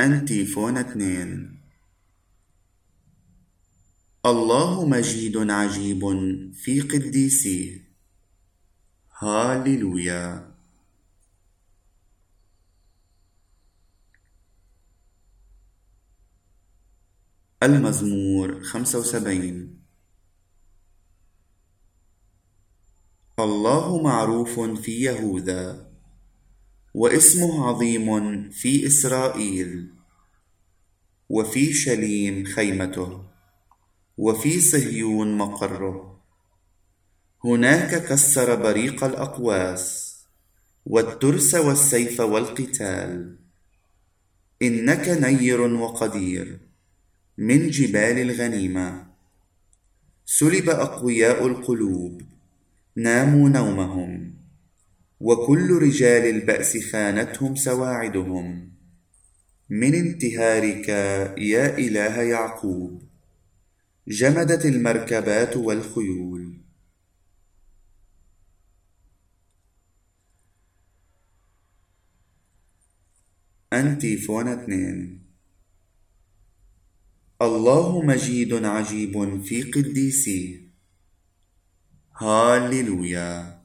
أنتيفون 2. الله مجيد عجيب في قديسيه. هاليلويا. المزمور 75. الله معروف في يهوذا، واسمه عظيم في إسرائيل. وفي شليم خيمته، وفي صهيون مقره. هناك كسر بريق الأقواس، والترس والسيف والقتال. إنك نير وقدير من جبال الغنيمة. سلب أقوياء القلوب، ناموا نومهم، وكل رجال البأس خانتهم سواعدهم. من انتهارك يا إله يعقوب جمدت المركبات والخيول. أنتيفون 2. الله مجيد عجيب في قديسيه. هاليلويا.